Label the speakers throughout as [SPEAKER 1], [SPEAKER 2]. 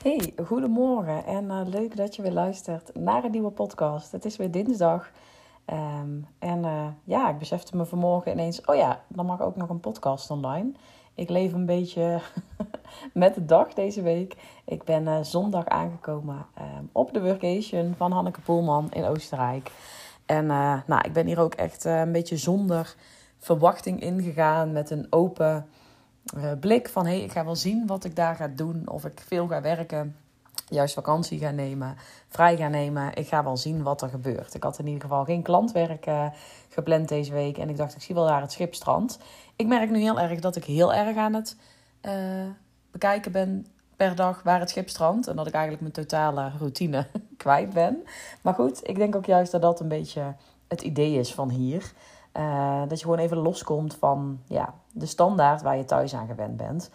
[SPEAKER 1] Hey, goedemorgen en leuk dat je weer luistert naar een nieuwe podcast. Het is weer dinsdag ik besefte me vanmorgen ineens, oh ja, dan mag ook nog een podcast online. Ik leef een beetje met de dag deze week. Ik ben zondag aangekomen op de workation van Hanneke Poelman in Oostenrijk. Ik ben hier ook echt een beetje zonder verwachting ingegaan met een open blik van ik ga wel zien wat ik daar ga doen. Of ik veel ga werken, juist vakantie ga nemen, vrij ga nemen. Ik ga wel zien wat er gebeurt. Ik had in ieder geval geen klantwerk gepland deze week. En ik dacht, ik zie wel daar het schipstrand. Ik merk nu heel erg dat ik heel erg aan het bekijken ben per dag waar het schip strandt. En dat ik eigenlijk mijn totale routine kwijt ben. Maar goed, ik denk ook juist dat dat een beetje het idee is van hier. Dat je gewoon even loskomt van de standaard waar je thuis aan gewend bent.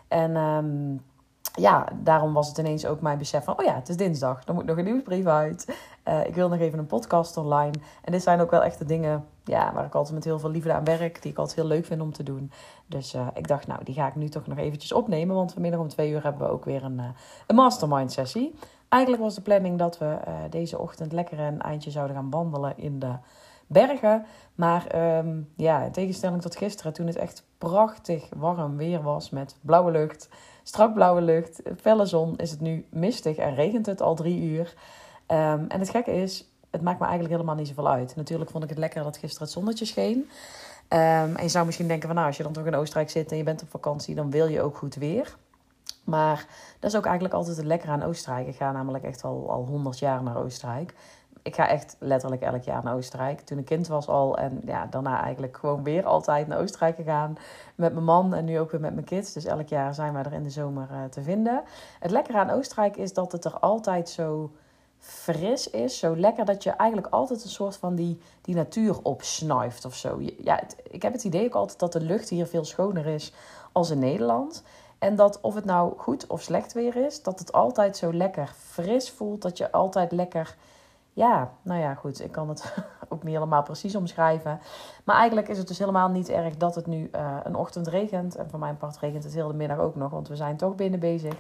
[SPEAKER 1] En daarom was het ineens ook mijn besef van, het is dinsdag. Er moet nog een nieuwsbrief uit. Ik wil nog even een podcast online. En dit zijn ook wel echt de dingen waar ik altijd met heel veel liefde aan werk. Die ik altijd heel leuk vind om te doen. Dus ik dacht, die ga ik nu toch nog eventjes opnemen. Want vanmiddag om 2 uur hebben we ook weer een mastermind sessie. Eigenlijk was de planning dat we deze ochtend lekker een eindje zouden gaan wandelen in de bergen. Maar in tegenstelling tot gisteren, toen het echt prachtig warm weer was met blauwe lucht, strak blauwe lucht, felle zon, is het nu mistig en regent het al 3 uur. En het gekke is, het maakt me eigenlijk helemaal niet zoveel uit. Natuurlijk vond ik het lekker dat gisteren het zonnetje scheen. En je zou misschien denken van als je dan toch in Oostenrijk zit en je bent op vakantie, dan wil je ook goed weer. Maar dat is ook eigenlijk altijd het lekkere aan Oostenrijk. Ik ga namelijk echt al 100 jaar naar Oostenrijk. Ik ga echt letterlijk elk jaar naar Oostenrijk. Toen ik kind was al. En daarna eigenlijk gewoon weer altijd naar Oostenrijk gegaan. Met mijn man en nu ook weer met mijn kids. Dus elk jaar zijn wij er in de zomer te vinden. Het lekkere aan Oostenrijk is dat het er altijd zo fris is. Zo lekker dat je eigenlijk altijd een soort van die natuur opsnuift of zo. Ik heb het idee ook altijd dat de lucht hier veel schoner is als in Nederland. En dat of het nou goed of slecht weer is, dat het altijd zo lekker fris voelt. Dat je altijd lekker... goed, ik kan het ook niet helemaal precies omschrijven. Maar eigenlijk is het dus helemaal niet erg dat het nu een ochtend regent. En voor mijn part regent het heel de middag ook nog, want we zijn toch binnen bezig.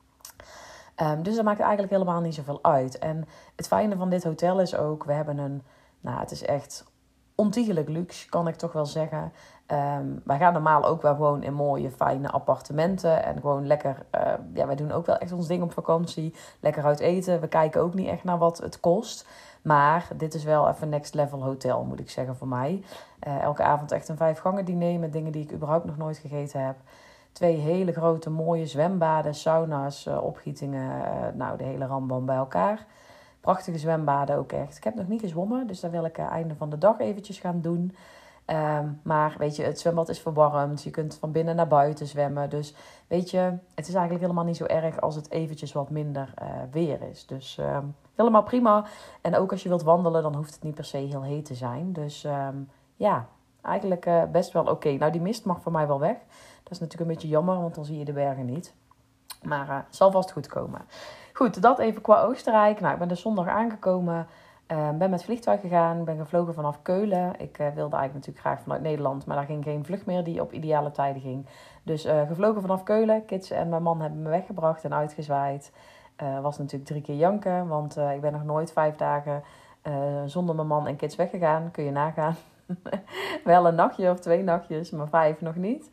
[SPEAKER 1] Dus dat maakt eigenlijk helemaal niet zoveel uit. En het fijne van dit hotel is ook, we hebben het is echt ontiegelijk luxe, kan ik toch wel zeggen. Wij gaan normaal ook wel gewoon in mooie, fijne appartementen. En gewoon lekker, wij doen ook wel echt ons ding op vakantie. Lekker uit eten. We kijken ook niet echt naar wat het kost. Maar dit is wel even next level hotel, moet ik zeggen, voor mij. Elke avond echt een 5-gangen diner met dingen die ik überhaupt nog nooit gegeten heb. 2 hele grote mooie zwembaden, sauna's, opgietingen. De hele rambam bij elkaar. Prachtige zwembaden ook echt. Ik heb nog niet gezwommen, dus dat wil ik einde van de dag eventjes gaan doen. Maar weet je, het zwembad is verwarmd. Je kunt van binnen naar buiten zwemmen. Dus weet je, het is eigenlijk helemaal niet zo erg als het eventjes wat minder weer is. Dus helemaal prima. En ook als je wilt wandelen, dan hoeft het niet per se heel heet te zijn. Dus eigenlijk best wel oké. Nou, die mist mag voor mij wel weg. Dat is natuurlijk een beetje jammer, want dan zie je de bergen niet. Maar het zal vast goed komen. Goed, dat even qua Oostenrijk. Nou, ik ben dus zondag aangekomen. Ben met vliegtuig gegaan. Ben gevlogen vanaf Keulen. Ik wilde eigenlijk natuurlijk graag vanuit Nederland. Maar daar ging geen vlucht meer die op ideale tijden ging. Dus gevlogen vanaf Keulen. Kids en mijn man hebben me weggebracht en uitgezwaaid. Was natuurlijk 3 keer janken. Want ik ben nog nooit 5 dagen zonder mijn man en kids weggegaan. Kun je nagaan. Wel een nachtje of 2 nachtjes, maar 5 nog niet.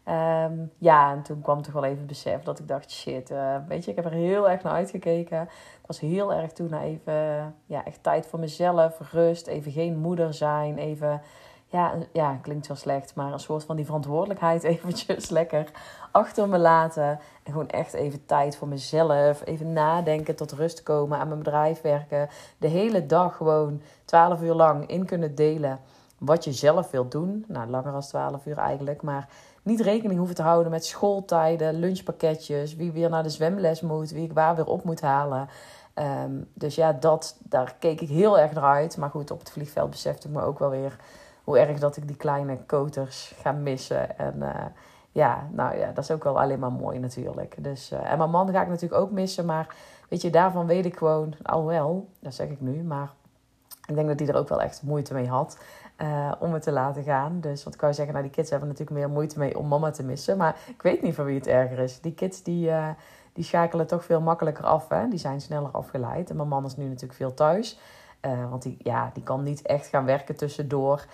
[SPEAKER 1] En toen kwam toch wel even het besef dat ik dacht, shit, weet je, ik heb er heel erg naar uitgekeken. Ik was heel erg toe naar even, echt tijd voor mezelf, rust, even geen moeder zijn, even, klinkt wel slecht, maar een soort van die verantwoordelijkheid eventjes lekker achter me laten. En gewoon echt even tijd voor mezelf, even nadenken, tot rust komen, aan mijn bedrijf werken. De hele dag gewoon 12 uur lang in kunnen delen wat je zelf wilt doen. Nou, langer dan 12 uur eigenlijk, maar niet rekening hoeven te houden met schooltijden, lunchpakketjes, wie weer naar de zwemles moet, wie ik waar weer op moet halen. Dus daar keek ik heel erg naar uit. Maar goed, op het vliegveld besefte ik me ook wel weer hoe erg dat ik die kleine koters ga missen. En dat is ook wel alleen maar mooi natuurlijk. Dus, en mijn man ga ik natuurlijk ook missen, maar weet je, daarvan weet ik gewoon, alhoewel, dat zeg ik nu, maar ik denk dat hij er ook wel echt moeite mee had. Om het te laten gaan. Dus wat ik wou zeggen, die kids hebben natuurlijk meer moeite mee om mama te missen. Maar ik weet niet van wie het erger is. Die kids die die schakelen toch veel makkelijker af. Hè? Die zijn sneller afgeleid. En mijn man is nu natuurlijk veel thuis. Want die kan niet echt gaan werken tussendoor.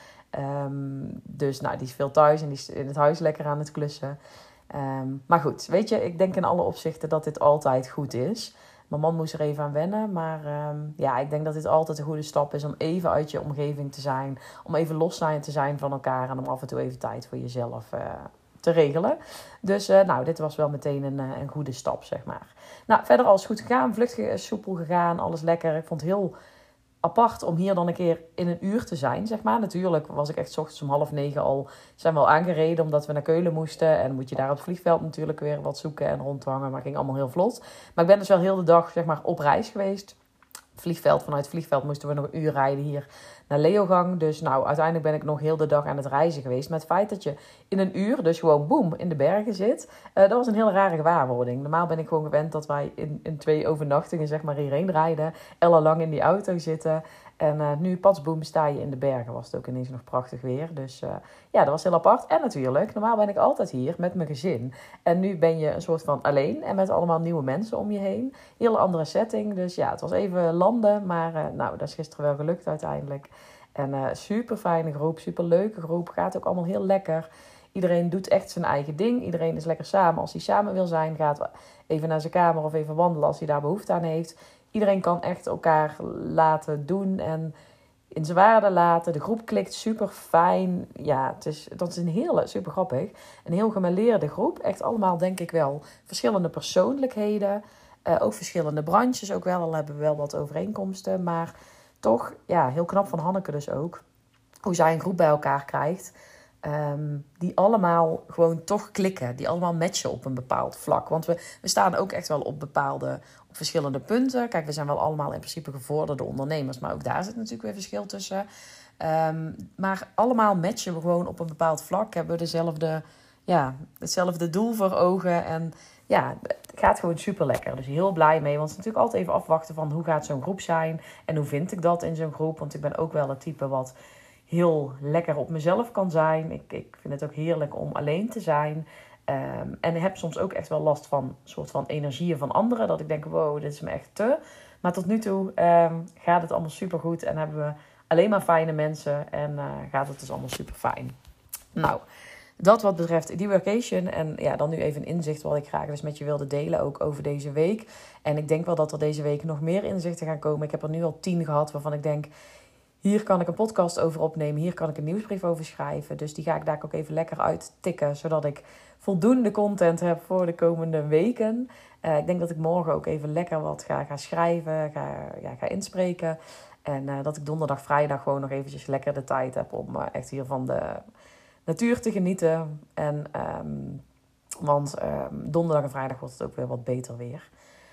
[SPEAKER 1] Dus die is veel thuis en die is in het huis lekker aan het klussen. Maar goed, weet je, ik denk in alle opzichten dat dit altijd goed is. Mijn man moest er even aan wennen. Maar ik denk dat dit altijd een goede stap is om even uit je omgeving te zijn. Om even los te zijn van elkaar. En om af en toe even tijd voor jezelf te regelen. Dus dit was wel meteen een goede stap, zeg maar. Nou, verder alles goed gegaan. Vlucht soepel gegaan. Alles lekker. Ik vond het heel apart om hier dan een keer in een uur te zijn, zeg maar. Natuurlijk was ik echt 's ochtends om 8:30 al, zijn we al aangereden omdat we naar Keulen moesten. En dan moet je daar op het vliegveld natuurlijk weer wat zoeken en rondhangen. Maar het ging allemaal heel vlot. Maar ik ben dus wel heel de dag, zeg maar, op reis geweest. Vanuit het vliegveld moesten we nog een uur rijden hier naar Leogang. Dus uiteindelijk ben ik nog heel de dag aan het reizen geweest. Maar het feit dat je in een uur, dus gewoon boem, in de bergen zit, dat was een heel rare gewaarwording. Normaal ben ik gewoon gewend dat wij in 2 overnachtingen, zeg maar, hierheen rijden. Ellenlang in die auto zitten. En nu, patsboem, sta je in de bergen. Was het ook ineens nog prachtig weer. Dus dat was heel apart. En natuurlijk, normaal ben ik altijd hier met mijn gezin. En nu ben je een soort van alleen. En met allemaal nieuwe mensen om je heen. Hele andere setting. Dus ja, het was even landen. Maar dat is gisteren wel gelukt uiteindelijk. En super fijne groep. Super leuke groep. Gaat ook allemaal heel lekker. Iedereen doet echt zijn eigen ding. Iedereen is lekker samen. Als hij samen wil zijn, gaat even naar zijn kamer of even wandelen als hij daar behoefte aan heeft. Iedereen kan echt elkaar laten doen en in zijn waarde laten. De groep klikt super fijn. Ja, dat is een hele, super grappig. Een heel gemêleerde groep. Echt allemaal, denk ik wel, verschillende persoonlijkheden. Ook verschillende branches ook wel. Al hebben we wel wat overeenkomsten. Maar toch, ja, heel knap van Hanneke dus ook. Hoe zij een groep bij elkaar krijgt. Die allemaal gewoon toch klikken. Die allemaal matchen op een bepaald vlak. Want we staan ook echt wel op verschillende punten. Kijk, we zijn wel allemaal in principe gevorderde ondernemers. Maar ook daar zit natuurlijk weer verschil tussen. Maar allemaal matchen we gewoon op een bepaald vlak. Hebben we hetzelfde doel voor ogen. En ja, het gaat gewoon super lekker. Dus heel blij mee. Want het is natuurlijk altijd even afwachten van hoe gaat zo'n groep zijn. En hoe vind ik dat in zo'n groep. Want ik ben ook wel het type wat heel lekker op mezelf kan zijn. Ik vind het ook heerlijk om alleen te zijn. En ik heb soms ook echt wel last van een soort van energieën van anderen. Dat ik denk, wow, dit is me echt te. Maar tot nu toe gaat het allemaal super goed. En hebben we alleen maar fijne mensen. En gaat het dus allemaal super fijn. Nou, dat wat betreft die workation. En ja, dan nu even een inzicht wat ik graag dus met je wilde delen. Ook over deze week. En ik denk wel dat er deze week nog meer inzichten gaan komen. Ik heb er nu al 10 gehad waarvan ik denk, hier kan ik een podcast over opnemen. Hier kan ik een nieuwsbrief over schrijven. Dus die ga ik daar ook even lekker uittikken. Zodat ik voldoende content heb voor de komende weken. Ik denk dat ik morgen ook even lekker wat ga schrijven. Ga inspreken. En dat ik donderdag, vrijdag gewoon nog eventjes lekker de tijd heb om echt hier van de natuur te genieten. En want donderdag en vrijdag wordt het ook weer wat beter weer.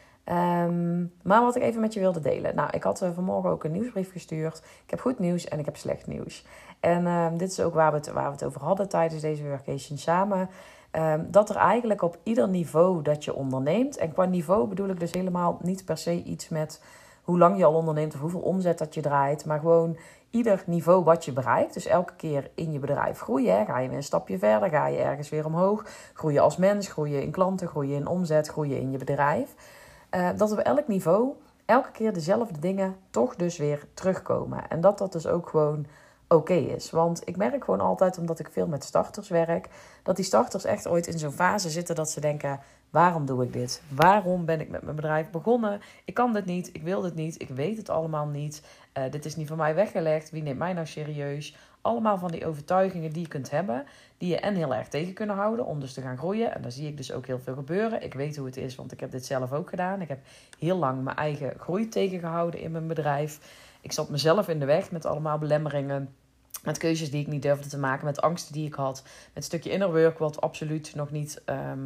[SPEAKER 1] Maar wat ik even met je wilde delen. Nou, ik had vanmorgen ook een nieuwsbrief gestuurd. Ik heb goed nieuws en ik heb slecht nieuws. En dit is ook waar we het over hadden tijdens deze workation samen. Dat er eigenlijk op ieder niveau dat je onderneemt. En qua niveau bedoel ik dus helemaal niet per se iets met hoe lang je al onderneemt of hoeveel omzet dat je draait. Maar gewoon ieder niveau wat je bereikt. Dus elke keer in je bedrijf groeien. Hè. Ga je weer een stapje verder, ga je ergens weer omhoog. Groeien als mens, groeien in klanten, groeien in omzet, groeien in je bedrijf. Dat op elk niveau elke keer dezelfde dingen toch dus weer terugkomen. En dat dus ook gewoon oké is. Want ik merk gewoon altijd, omdat ik veel met starters werk, dat die starters echt ooit in zo'n fase zitten dat ze denken, waarom doe ik dit? Waarom ben ik met mijn bedrijf begonnen? Ik kan dit niet, ik wil dit niet, ik weet het allemaal niet. Dit is niet voor mij weggelegd, wie neemt mij nou serieus? Allemaal van die overtuigingen die je kunt hebben, die je en heel erg tegen kunnen houden om dus te gaan groeien. En daar zie ik dus ook heel veel gebeuren. Ik weet hoe het is, want ik heb dit zelf ook gedaan. Ik heb heel lang mijn eigen groei tegengehouden in mijn bedrijf. Ik zat mezelf in de weg met allemaal belemmeringen. Met keuzes die ik niet durfde te maken. Met angsten die ik had. Met een stukje inner work wat absoluut nog niet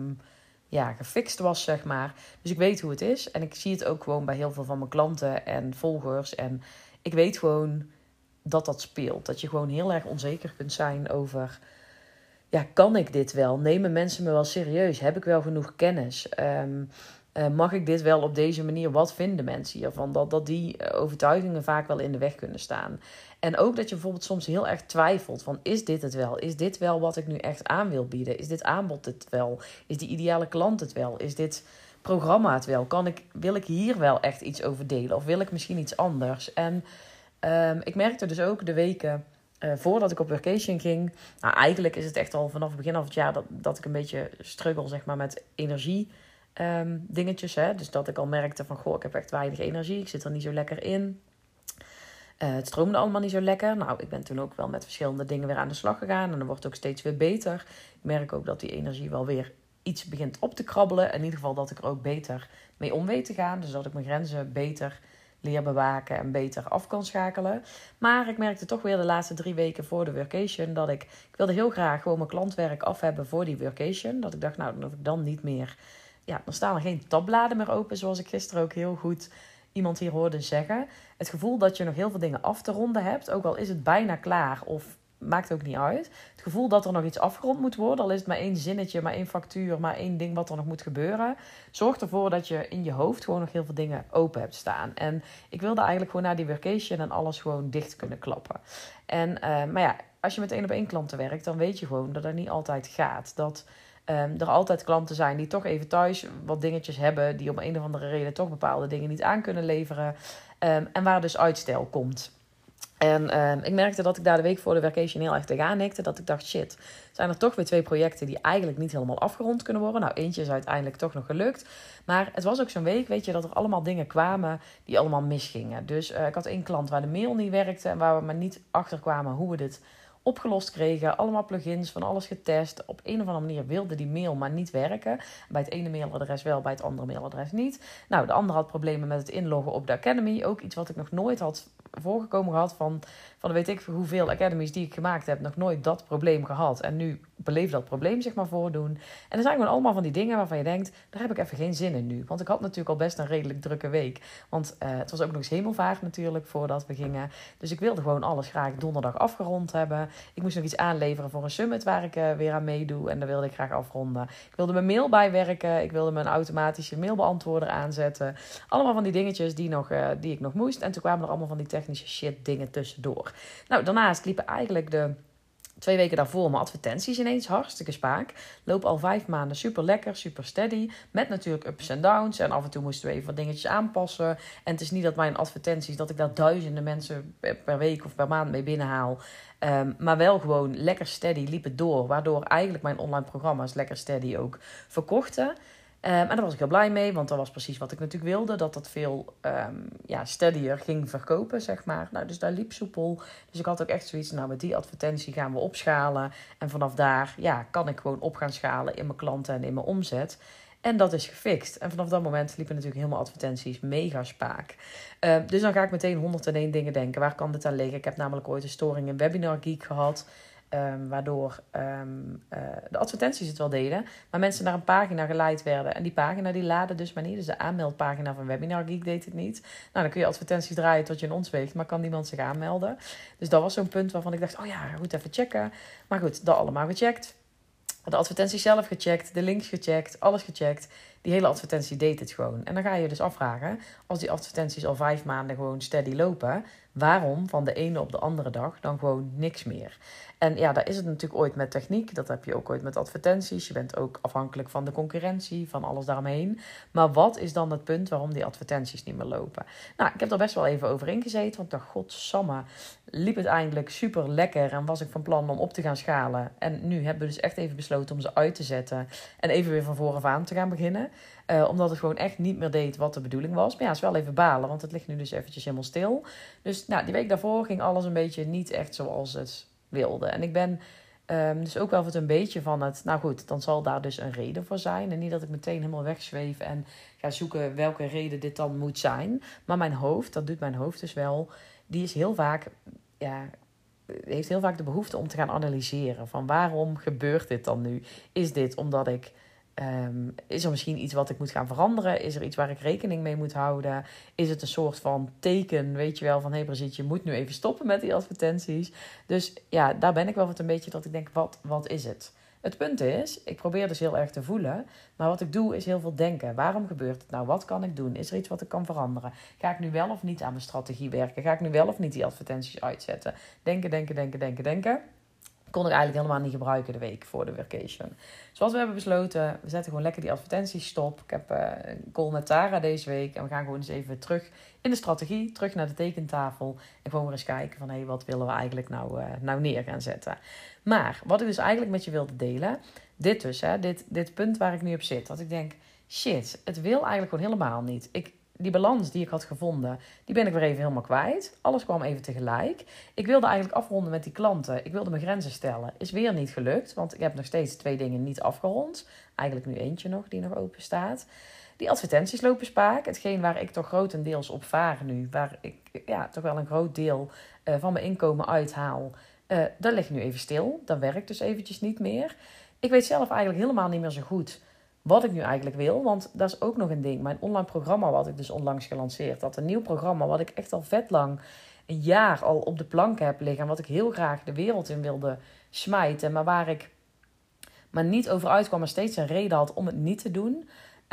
[SPEAKER 1] gefixt was, zeg maar. Dus ik weet hoe het is. En ik zie het ook gewoon bij heel veel van mijn klanten en volgers. En ik weet gewoon dat speelt. Dat je gewoon heel erg onzeker kunt zijn over, ja, kan ik dit wel? Nemen mensen me wel serieus? Heb ik wel genoeg kennis? Mag ik dit wel op deze manier? Wat vinden mensen hiervan? Dat die overtuigingen vaak wel in de weg kunnen staan. En ook dat je bijvoorbeeld soms heel erg twijfelt van, is dit het wel? Is dit wel wat ik nu echt aan wil bieden? Is dit aanbod het wel? Is die ideale klant het wel? Is dit programma het wel? Wil ik hier wel echt iets over delen? Of wil ik misschien iets anders? En ik merkte dus ook de weken voordat ik op vacation ging. Nou, eigenlijk is het echt al vanaf het begin van het jaar dat ik een beetje struggle, zeg maar, met energie dingetjes. Hè? Dus dat ik al merkte van, goh, ik heb echt weinig energie. Ik zit er niet zo lekker in. Het stroomde allemaal niet zo lekker. Nou, ik ben toen ook wel met verschillende dingen weer aan de slag gegaan. En dan wordt het ook steeds weer beter. Ik merk ook dat die energie wel weer iets begint op te krabbelen. In ieder geval dat ik er ook beter mee om weet te gaan. Dus dat ik mijn grenzen beter leer bewaken en beter af kan schakelen. Maar ik merkte toch weer de laatste 3 weken voor de workation dat ik wilde heel graag gewoon mijn klantwerk af hebben voor die workation. Dat ik dacht, nou, dat ik dan niet meer... Ja, dan staan er geen tabbladen meer open, zoals ik gisteren ook heel goed iemand hier hoorde zeggen. Het gevoel dat je nog heel veel dingen af te ronden hebt, ook al is het bijna klaar of maakt ook niet uit. Het gevoel dat er nog iets afgerond moet worden, al is het maar 1 zinnetje, maar 1 factuur, maar 1 ding wat er nog moet gebeuren, zorgt ervoor dat je in je hoofd gewoon nog heel veel dingen open hebt staan. En ik wilde eigenlijk gewoon na die vacation en alles gewoon dicht kunnen klappen. En, maar ja, als je met 1-op-1 klanten werkt, dan weet je gewoon dat dat niet altijd gaat. Dat er altijd klanten zijn die toch even thuis wat dingetjes hebben, die om een of andere reden toch bepaalde dingen niet aan kunnen leveren. En waar dus uitstel komt. En ik merkte dat ik daar de week voor de vacation heel erg tegenaan hikte. Dat ik dacht, shit, zijn er toch weer 2 projecten die eigenlijk niet helemaal afgerond kunnen worden. Nou, eentje is uiteindelijk toch nog gelukt. Maar het was ook zo'n week, weet je, dat er allemaal dingen kwamen die allemaal misgingen. Dus ik had 1 klant waar de mail niet werkte en waar we maar niet achter kwamen hoe we dit opgelost kregen. Allemaal plugins, van alles getest. Op een of andere manier wilde die mail maar niet werken. Bij het ene mailadres wel, bij het andere mailadres niet. Nou, de andere had problemen met het inloggen op de Academy. Ook iets wat ik nog nooit had voorgekomen gehad van weet ik hoeveel academies die ik gemaakt heb, nog nooit dat probleem gehad. En nu beleef dat probleem zich maar voordoen. En er zijn gewoon allemaal van die dingen waarvan je denkt, daar heb ik even geen zin in nu. Want ik had natuurlijk al best een redelijk drukke week. Want het was ook nog eens hemelvaart natuurlijk voordat we gingen. Dus ik wilde gewoon alles graag donderdag afgerond hebben. Ik moest nog iets aanleveren voor een summit waar ik weer aan meedoe. En dat wilde ik graag afronden. Ik wilde mijn mail bijwerken. Ik wilde mijn automatische mailbeantwoorder aanzetten. Allemaal van die dingetjes die ik nog moest. En toen kwamen er allemaal van die technische shit dingen tussendoor. Nou, daarnaast liepen eigenlijk de 2 weken daarvoor mijn advertenties ineens hartstikke spaak. Loop al 5 maanden super lekker, super steady. Met natuurlijk ups en downs. En af en toe moesten we even wat dingetjes aanpassen. En het is niet dat mijn advertenties, dat ik daar duizenden mensen per week of per maand mee binnenhaal. Maar wel gewoon lekker steady liep het door. Waardoor eigenlijk mijn online programma's lekker steady ook verkochten. En daar was ik heel blij mee, want dat was precies wat ik natuurlijk wilde. Dat veel steadier ging verkopen, zeg maar. Nou, dus daar liep soepel. Dus ik had ook echt zoiets, nou, met die advertentie gaan we opschalen. En vanaf daar kan ik gewoon op gaan schalen in mijn klanten en in mijn omzet. En dat is gefixt. En vanaf dat moment liepen natuurlijk helemaal advertenties mega spaak. Dus dan ga ik meteen 101 dingen denken. Waar kan dit aan liggen? Ik heb namelijk ooit een storing in Webinar Geek gehad. Waardoor de advertenties het wel deden, maar mensen naar een pagina geleid werden. En die pagina die laadde dus maar niet. Dus de aanmeldpagina van Webinar Geek deed het niet. Nou, dan kun je advertenties draaien tot je in ons weegt, maar kan niemand zich aanmelden. Dus dat was zo'n punt waarvan ik dacht, oh ja, goed even checken. Maar goed, dat allemaal gecheckt. De advertenties zelf gecheckt, de links gecheckt, alles gecheckt. Die hele advertentie deed het gewoon. En dan ga je dus afvragen, als die advertenties al 5 maanden gewoon steady lopen, waarom van de ene op de andere dag dan gewoon niks meer? En ja, daar is het natuurlijk ooit met techniek. Dat heb je ook ooit met advertenties. Je bent ook afhankelijk van de concurrentie, van alles daaromheen. Maar wat is dan het punt waarom die advertenties niet meer lopen? Nou, ik heb er best wel even over ingezeten. Want ik dacht, godsamme, liep het eindelijk super lekker. En was ik van plan om op te gaan schalen. En nu hebben we dus echt even besloten om ze uit te zetten. En even weer van vooraf aan te gaan beginnen. Omdat het gewoon echt niet meer deed wat de bedoeling was. Maar ja, het is wel even balen, want het ligt nu dus eventjes helemaal stil. Dus nou, die week daarvoor ging alles een beetje niet echt zoals het wilde. En ik ben dus ook wel een beetje van het, nou goed, dan zal daar dus een reden voor zijn. En niet dat ik meteen helemaal wegzweef en ga zoeken welke reden dit dan moet zijn. Maar mijn hoofd, dat doet mijn hoofd dus wel, die is heel vaak, heeft heel vaak de behoefte om te gaan analyseren. Van waarom gebeurt dit dan nu? Is dit omdat ik... is er misschien iets wat ik moet gaan veranderen? Is er iets waar ik rekening mee moet houden? Is het een soort van teken, weet je wel, van hé Brigitte, je moet nu even stoppen met die advertenties. Dus ja, daar ben ik wel wat een beetje dat ik denk, wat is het? Het punt is, ik probeer dus heel erg te voelen, maar wat ik doe is heel veel denken. Waarom gebeurt het nou? Wat kan ik doen? Is er iets wat ik kan veranderen? Ga ik nu wel of niet aan mijn strategie werken? Ga ik nu wel of niet die advertenties uitzetten? Denken. kon ik eigenlijk helemaal niet gebruiken de week voor de workation. Dus wat we hebben besloten, we zetten gewoon lekker die advertenties stop. Ik heb een call met Tara deze week. En we gaan gewoon eens even terug in de strategie. Terug naar de tekentafel. En gewoon weer eens kijken van, hey, wat willen we eigenlijk nou neer gaan zetten. Maar wat ik dus eigenlijk met je wilde delen. Dit dus, hè, dit punt waar ik nu op zit. Dat ik denk, shit, het wil eigenlijk gewoon helemaal niet. Die balans die ik had gevonden, die ben ik weer even helemaal kwijt. Alles kwam even tegelijk. Ik wilde eigenlijk afronden met die klanten. Ik wilde mijn grenzen stellen. Is weer niet gelukt, want ik heb nog steeds 2 dingen niet afgerond. Eigenlijk nu eentje nog, die nog open staat. Die advertenties lopen spaak. Hetgeen waar ik toch grotendeels op vaar nu. Waar ik toch wel een groot deel van mijn inkomen uithaal. Dat ligt nu even stil. Dat werkt dus eventjes niet meer. Ik weet zelf eigenlijk helemaal niet meer zo goed wat ik nu eigenlijk wil, want dat is ook nog een ding. Mijn online programma wat ik dus onlangs gelanceerd had. Een nieuw programma wat ik echt al vet lang, een jaar al op de plank heb liggen. En wat ik heel graag de wereld in wilde smijten. Maar waar ik maar niet over uitkwam en steeds een reden had om het niet te doen.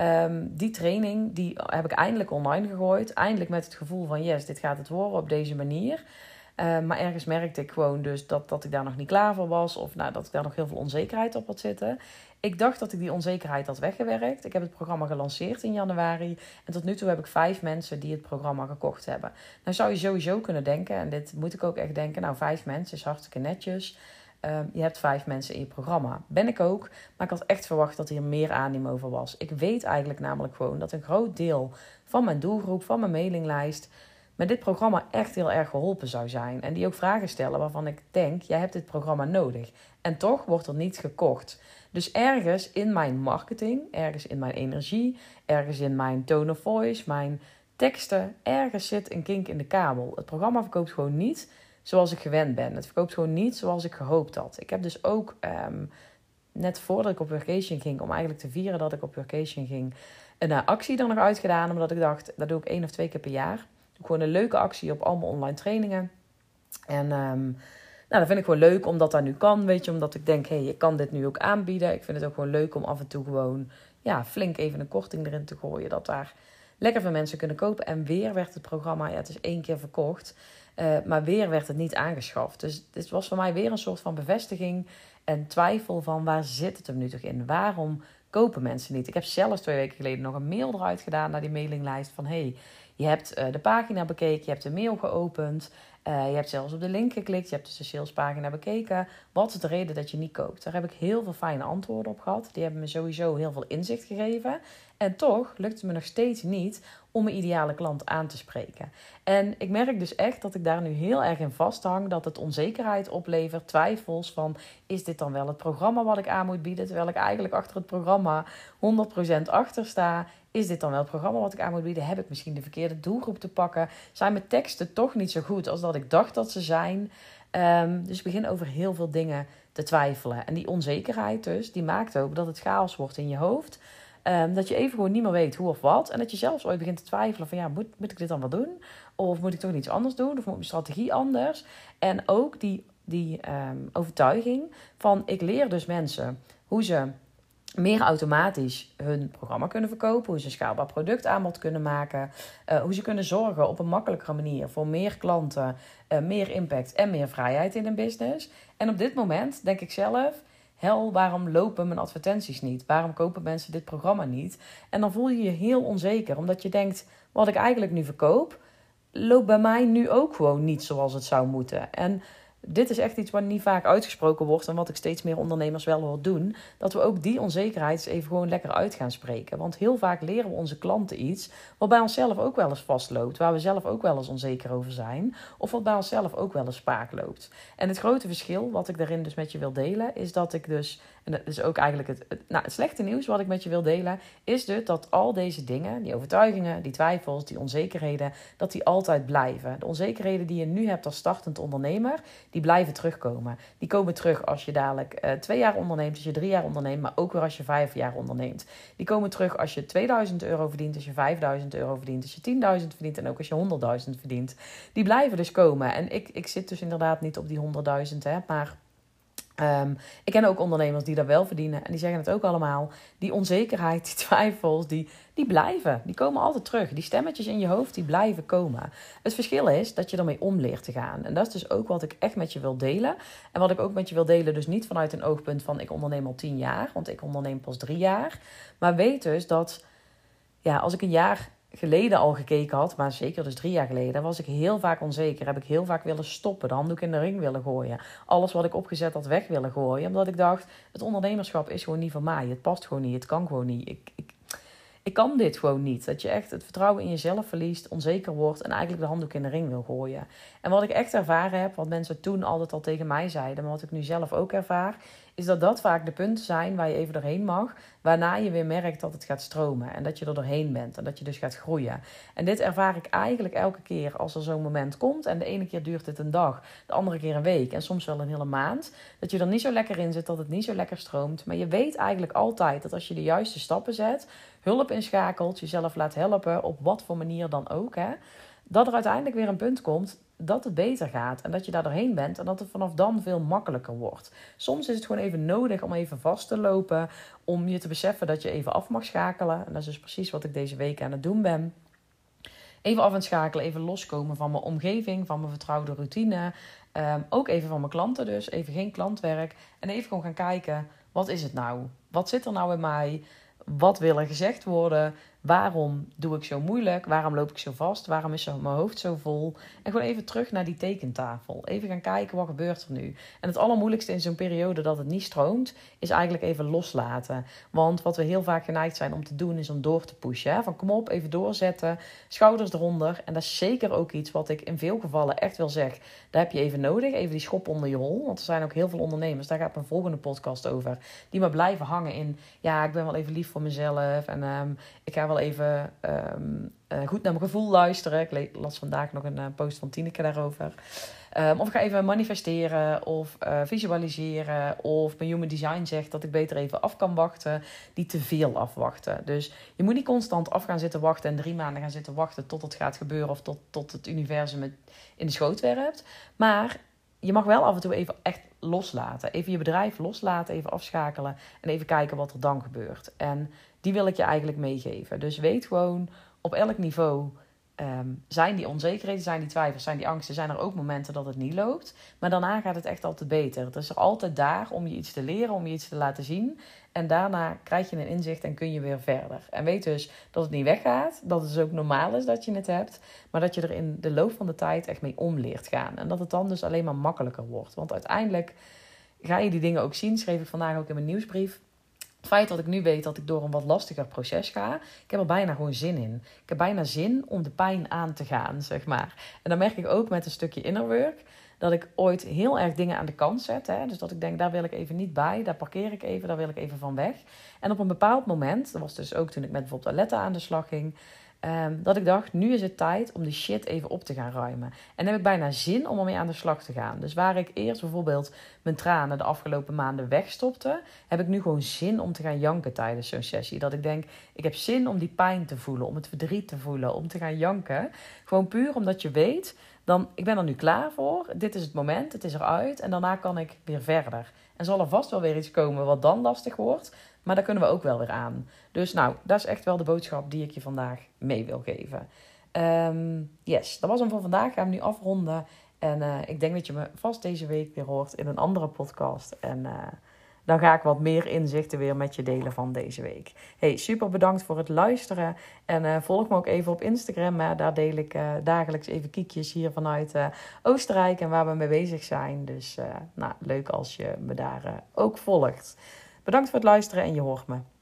[SPEAKER 1] Die training die heb ik eindelijk online gegooid. Eindelijk met het gevoel van yes, dit gaat het worden op deze manier. Maar ergens merkte ik gewoon dus dat ik daar nog niet klaar voor was. Of dat ik daar nog heel veel onzekerheid op had zitten. Ik dacht dat ik die onzekerheid had weggewerkt. Ik heb het programma gelanceerd in januari. En tot nu toe heb ik 5 mensen die het programma gekocht hebben. Nou zou je sowieso kunnen denken, en dit moet ik ook echt denken. Nou, 5 mensen is hartstikke netjes. Je hebt 5 mensen in je programma. Ben ik ook. Maar ik had echt verwacht dat hier meer animo voor was. Ik weet eigenlijk namelijk gewoon dat een groot deel van mijn doelgroep, van mijn mailinglijst, met dit programma echt heel erg geholpen zou zijn. En die ook vragen stellen waarvan ik denk, jij hebt dit programma nodig. En toch wordt er niet gekocht. Dus ergens in mijn marketing, ergens in mijn energie, ergens in mijn tone of voice, mijn teksten, ergens zit een kink in de kabel. Het programma verkoopt gewoon niet zoals ik gewend ben. Het verkoopt gewoon niet zoals ik gehoopt had. Ik heb dus ook, net voordat ik op workation ging, om eigenlijk te vieren dat ik op workation ging, een actie er nog uitgedaan. Omdat ik dacht, dat doe ik 1 of 2 keer per jaar. Gewoon een leuke actie op allemaal online trainingen. En dat vind ik gewoon leuk omdat dat nu kan, weet je. Omdat ik denk, hey, je kan dit nu ook aanbieden. Ik vind het ook gewoon leuk om af en toe gewoon flink even een korting erin te gooien. Dat daar lekker veel mensen kunnen kopen. En weer werd het programma, het is 1 keer verkocht. Maar weer werd het niet aangeschaft. Dus dit was voor mij weer een soort van bevestiging en twijfel van waar zit het hem nu toch in? Waarom kopen mensen niet? Ik heb zelfs 2 weken geleden nog een mail eruit gedaan naar die mailinglijst van hey, je hebt de pagina bekeken, je hebt de mail geopend, je hebt zelfs op de link geklikt, je hebt dus de salespagina bekeken. Wat is de reden dat je niet koopt? Daar heb ik heel veel fijne antwoorden op gehad. Die hebben me sowieso heel veel inzicht gegeven. En toch lukt het me nog steeds niet om mijn ideale klant aan te spreken. En ik merk dus echt dat ik daar nu heel erg in vasthang. Dat het onzekerheid oplevert, twijfels van, is dit dan wel het programma wat ik aan moet bieden? Terwijl ik eigenlijk achter het programma 100% achter sta. Is dit dan wel het programma wat ik aan moet bieden? Heb ik misschien de verkeerde doelgroep te pakken? Zijn mijn teksten toch niet zo goed als dat ik dacht dat ze zijn? Dus ik begin over heel veel dingen te twijfelen. En die onzekerheid dus, die maakt ook dat het chaos wordt in je hoofd. Dat je even gewoon niet meer weet hoe of wat. En dat je zelfs ooit begint te twijfelen van moet ik dit dan wel doen? Of moet ik toch iets anders doen? Of moet mijn strategie anders? En ook die overtuiging van ik leer dus mensen hoe ze meer automatisch hun programma kunnen verkopen. Hoe ze een schaalbaar productaanbod kunnen maken. Hoe ze kunnen zorgen op een makkelijkere manier voor meer klanten, meer impact en meer vrijheid in hun business. En op dit moment denk ik zelf, hel, waarom lopen mijn advertenties niet? Waarom kopen mensen dit programma niet? En dan voel je je heel onzeker. Omdat je denkt, wat ik eigenlijk nu verkoop, loopt bij mij nu ook gewoon niet zoals het zou moeten. En dit is echt iets wat niet vaak uitgesproken wordt en wat ik steeds meer ondernemers wel hoor doen. Dat we ook die onzekerheid eens even gewoon lekker uit gaan spreken. Want heel vaak leren we onze klanten iets wat bij onszelf ook wel eens vastloopt. Waar we zelf ook wel eens onzeker over zijn. Of wat bij onszelf ook wel eens spaak loopt. En het grote verschil wat ik daarin dus met je wil delen is dat ik dus, en dat is ook eigenlijk het slechte nieuws wat ik met je wil delen, is dus dat al deze dingen, die overtuigingen, die twijfels, die onzekerheden, dat die altijd blijven. De onzekerheden die je nu hebt als startend ondernemer, die blijven terugkomen. Die komen terug als je dadelijk 2 jaar onderneemt, als je 3 jaar onderneemt, maar ook weer als je 5 jaar onderneemt. Die komen terug als je 2000 euro verdient, als je 5000 euro verdient, als je 10.000 verdient en ook als je 100.000 verdient. Die blijven dus komen. En ik zit dus inderdaad niet op die 100.000, maar Ik ken ook ondernemers die dat wel verdienen. En die zeggen het ook allemaal. Die onzekerheid, die twijfels, die blijven. Die komen altijd terug. Die stemmetjes in je hoofd, die blijven komen. Het verschil is dat je ermee om leert te gaan. En dat is dus ook wat ik echt met je wil delen. En wat ik ook met je wil delen, dus niet vanuit een oogpunt van ik onderneem al 10 jaar. Want ik onderneem pas 3 jaar. Maar weet dus dat, ja, als ik een jaar geleden al gekeken had, maar zeker dus 3 jaar geleden, was ik heel vaak onzeker. Heb ik heel vaak willen stoppen, de handdoek in de ring willen gooien. Alles wat ik opgezet had weg willen gooien. Omdat ik dacht, het ondernemerschap is gewoon niet van mij. Het past gewoon niet, het kan gewoon niet. Ik kan dit gewoon niet. Dat je echt het vertrouwen in jezelf verliest, onzeker wordt en eigenlijk de handdoek in de ring wil gooien. En wat ik echt ervaren heb, wat mensen toen altijd al tegen mij zeiden, maar wat ik nu zelf ook ervaar, is dat dat vaak de punten zijn waar je even doorheen mag, waarna je weer merkt dat het gaat stromen en dat je er doorheen bent en dat je dus gaat groeien. En dit ervaar ik eigenlijk elke keer als er zo'n moment komt. En de ene keer duurt het een dag, de andere keer een week en soms wel een hele maand. Dat je er niet zo lekker in zit, dat het niet zo lekker stroomt. Maar je weet eigenlijk altijd dat als je de juiste stappen zet, hulp inschakelt, jezelf laat helpen, op wat voor manier dan ook, hè, dat er uiteindelijk weer een punt komt dat het beter gaat en dat je daar doorheen bent en dat het vanaf dan veel makkelijker wordt. Soms is het gewoon even nodig om even vast te lopen, om je te beseffen dat je even af mag schakelen. En dat is dus precies wat ik deze week aan het doen ben. Even af en schakelen, even loskomen van mijn omgeving, van mijn vertrouwde routine. Ook even van mijn klanten dus, even geen klantwerk. En even gewoon gaan kijken, wat is het nou? Wat zit er nou in mij? Wat wil er gezegd worden? Waarom doe ik zo moeilijk? Waarom loop ik zo vast? Waarom is mijn hoofd zo vol? En gewoon even terug naar die tekentafel. Even gaan kijken, wat gebeurt er nu? En het allermoeilijkste in zo'n periode dat het niet stroomt, is eigenlijk even loslaten. Want wat we heel vaak geneigd zijn om te doen, is om door te pushen. Hè? Van kom op, even doorzetten, schouders eronder. En dat is zeker ook iets wat ik in veel gevallen echt wel zeg. Daar heb je even nodig, even die schop onder je hol. Want er zijn ook heel veel ondernemers, daar gaat mijn volgende podcast over, die maar blijven hangen in, ja, ik ben wel even lief voor mezelf en ik ga wel even goed naar mijn gevoel luisteren. Ik las vandaag nog een post van Tineke daarover. Of ik ga even manifesteren of visualiseren. Of mijn human design zegt dat ik beter even af kan wachten. Die te veel afwachten. Dus je moet niet constant af gaan zitten wachten en 3 maanden gaan zitten wachten tot het gaat gebeuren of tot het universum het in de schoot werpt. Maar je mag wel af en toe even echt loslaten. Even je bedrijf loslaten, even afschakelen en even kijken wat er dan gebeurt. En die wil ik je eigenlijk meegeven. Dus weet gewoon, op elk niveau zijn die onzekerheden, zijn die twijfels, zijn die angsten, zijn er ook momenten dat het niet loopt. Maar daarna gaat het echt altijd beter. Het is er altijd daar om je iets te leren, om je iets te laten zien. En daarna krijg je een inzicht en kun je weer verder. En weet dus dat het niet weggaat, dat het dus ook normaal is dat je het hebt. Maar dat je er in de loop van de tijd echt mee om leert gaan. En dat het dan dus alleen maar makkelijker wordt. Want uiteindelijk ga je die dingen ook zien, schreef ik vandaag ook in mijn nieuwsbrief. Het feit dat ik nu weet dat ik door een wat lastiger proces ga, ik heb er bijna gewoon zin in. Ik heb bijna zin om de pijn aan te gaan, zeg maar. En dan merk ik ook met een stukje inner work dat ik ooit heel erg dingen aan de kant zet. Hè? Dus dat ik denk, daar wil ik even niet bij, daar parkeer ik even, daar wil ik even van weg. En op een bepaald moment, dat was dus ook toen ik met bijvoorbeeld Aletta aan de slag ging, dat ik dacht, nu is het tijd om die shit even op te gaan ruimen. En dan heb ik bijna zin om ermee aan de slag te gaan. Dus waar ik eerst bijvoorbeeld mijn tranen de afgelopen maanden wegstopte, heb ik nu gewoon zin om te gaan janken tijdens zo'n sessie. Dat ik denk, ik heb zin om die pijn te voelen, om het verdriet te voelen, om te gaan janken. Gewoon puur omdat je weet, ik ben er nu klaar voor. Dit is het moment, het is eruit en daarna kan ik weer verder. En zal er vast wel weer iets komen wat dan lastig wordt. Maar daar kunnen we ook wel weer aan. Dus nou, dat is echt wel de boodschap die ik je vandaag mee wil geven. Yes, dat was hem voor vandaag. Gaan we nu afronden. En ik denk dat je me vast deze week weer hoort in een andere podcast. En dan ga ik wat meer inzichten weer met je delen van deze week. Hey, super bedankt voor het luisteren. En volg me ook even op Instagram. Daar deel ik dagelijks even kiekjes hier vanuit Oostenrijk. En waar we mee bezig zijn. Dus leuk als je me daar ook volgt. Bedankt voor het luisteren en je hoort me.